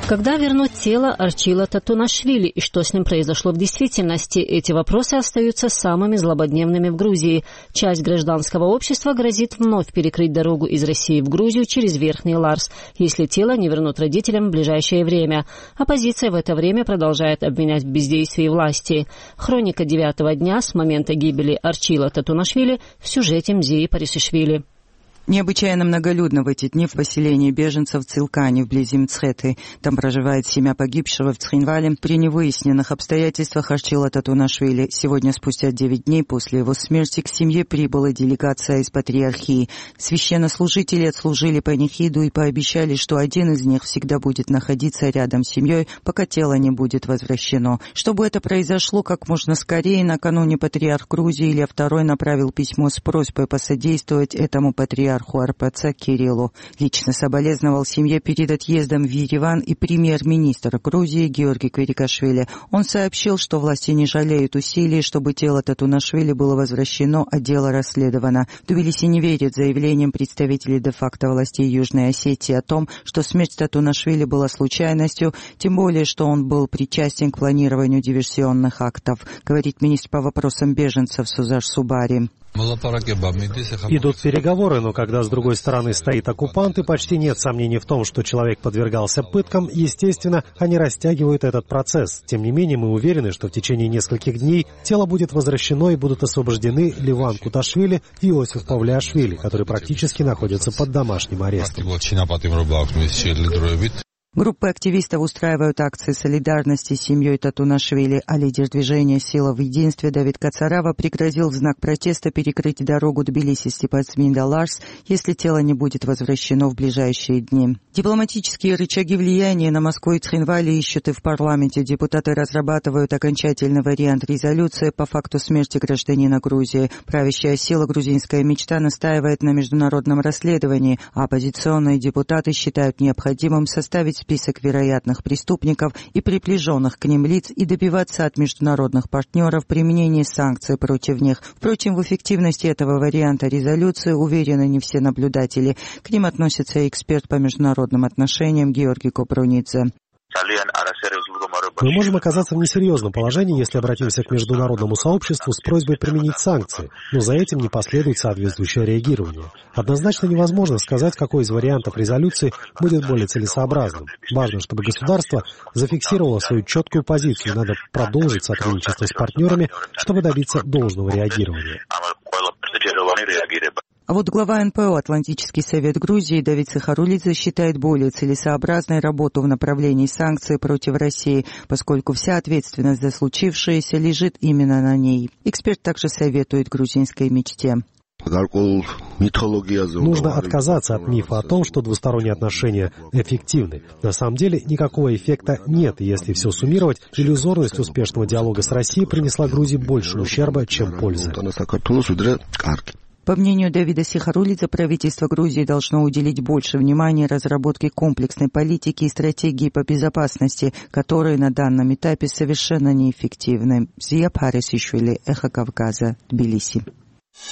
Когда вернуть тело Арчила Татунашвили и что с ним произошло в действительности, эти вопросы остаются самыми злободневными в Грузии. Часть гражданского общества грозит вновь перекрыть дорогу из России в Грузию через Верхний Ларс, если тело не вернут родителям в ближайшее время. Оппозиция в это время продолжает обвинять в бездействии власти. Хроника 9-го дня с момента гибели Арчила Татунашвили в сюжете Мзии Парисишвили. Необычайно многолюдно в эти дни в поселении беженцев в Цилкане, вблизи Мцхеты. Там проживает семья погибшего в Цхинвале. При невыясненных обстоятельствах Арчила Татунашвили сегодня, спустя 9 дней после его смерти, к семье прибыла делегация из патриархии. Священнослужители отслужили панихиду и пообещали, что один из них всегда будет находиться рядом с семьей, пока тело не будет возвращено. Чтобы это произошло как можно скорее, накануне патриарх Грузии Илья II направил письмо с просьбой посодействовать этому патриарху РПЦ Кириллу. Лично соболезновал семье перед отъездом в Ереван и премьер-министр Грузии Георгий Квирикашвили. Он сообщил, что власти не жалеют усилий, чтобы тело Татунашвили было возвращено, а дело расследовано. Тбилиси не верит заявлениям представителей де-факто властей Южной Осетии о том, что смерть Татунашвили была случайностью, тем более, что он был причастен к планированию диверсионных актов, говорит министр по вопросам беженцев Сузаш Субари. Идут переговоры, но когда с другой стороны стоит оккупант и почти нет сомнений в том, что человек подвергался пыткам, естественно, они растягивают этот процесс. Тем не менее, мы уверены, что в течение нескольких дней тело будет возвращено и будут освобождены Ливан Куташвили и Иосиф Павлиашвили, которые практически находятся под домашним арестом. Группы активистов устраивают акции солидарности с семьей Татунашвили, а лидер движения «Сила в единстве» Давид Кацарава пригрозил в знак протеста перекрыть дорогу Тбилиси-Степацминда-Ларс, если тело не будет возвращено в ближайшие дни. Дипломатические рычаги влияния на Москву и Цхинвали ищут и в парламенте. Депутаты разрабатывают окончательный вариант резолюции по факту смерти гражданина Грузии. Правящая сила «Грузинская мечта» настаивает на международном расследовании, а оппозиционные депутаты считают необходимым составить список вероятных преступников и приближенных к ним лиц и добиваться от международных партнеров применения санкций против них. Впрочем, в эффективности этого варианта резолюции уверены не все наблюдатели. К ним относится и эксперт по международным отношениям Георгий Копрунидзе. Мы можем оказаться в несерьезном положении, если обратимся к международному сообществу с просьбой применить санкции, но за этим не последует соответствующее реагирование. Однозначно невозможно сказать, какой из вариантов резолюции будет более целесообразным. Важно, чтобы государство зафиксировало свою четкую позицию. Надо продолжить сотрудничество с партнерами, чтобы добиться должного реагирования. А вот глава НПО «Атлантический совет Грузии» Давид Сахарулидзе считает более целесообразной работу в направлении санкций против России, поскольку вся ответственность за случившееся лежит именно на ней. Эксперт также советует грузинской мечте. Нужно отказаться от мифа о том, что двусторонние отношения эффективны. На самом деле никакого эффекта нет, и если все суммировать, иллюзорность успешного диалога с Россией принесла Грузии больше ущерба, чем пользы. По мнению Давида Сахарулидзе, правительство Грузии должно уделить больше внимания разработке комплексной политики и стратегии по безопасности, которые на данном этапе совершенно неэффективны. Мзия Парисишвили, Эхо Кавказа, Тбилиси.